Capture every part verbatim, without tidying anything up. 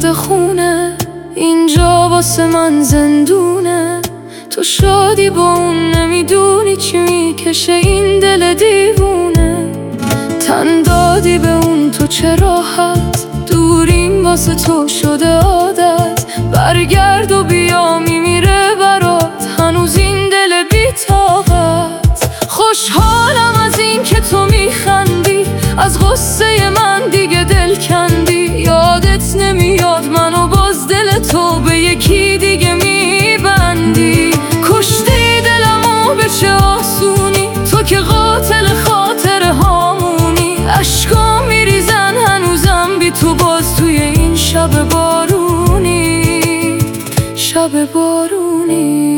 شده خونه، اینجا واسه من زندونه. تو شادی با اون نمیدونی چی میکشه این دل دیوونه. تن دادی به اون تو چه راحت، دوریم واسه تو شده عادت. برگرد و بیا میمیره برات هنوز این دل بی طاقت. خوشحالم از این که تو میخندی، از غصه من دیگه دل کندی. یادت نمیاد منو باز دل تو به یکی دیگه میبندی. کشتی دلمو به چه آسونی، تو که قاتل خاطر هامونی. اشکام میریزن هنوزم بی تو باز توی این شب بارونی، شب بارونی.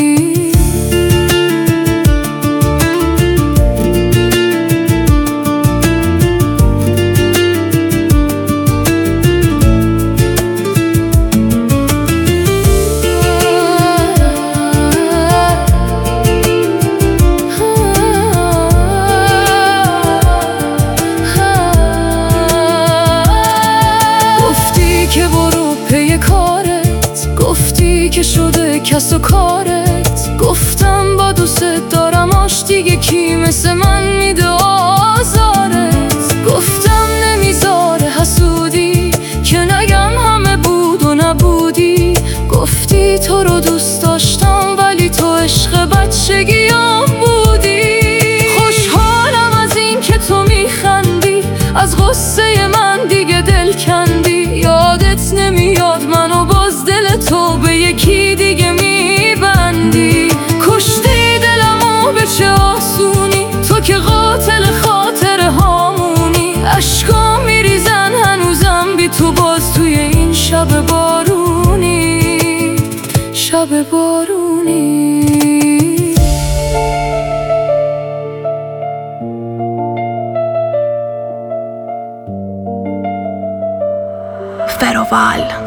که برو پی کارت، گفتی که شده کس و کارت. گفتم با دوست دارم آش دیگه کی مثل من میده آزارت. گفتم نمیذاره حسودی که نگم همه بود و نبودی. گفتی تو رو دوست داشتم ولی تو عشق بچگیام بودی. خوشحالم از این که تو میخندی، از غصه من دیگه دل کندی. یادت نمیاد منو باز دل تو به یکی دیگه میبندی. کشتی دلمو به چه آسونی، تو که قاتل خاطر هامونی. اشکام میریزن هنوزم بی تو باز توی این شب بارونی، شب بارونی. Feroval.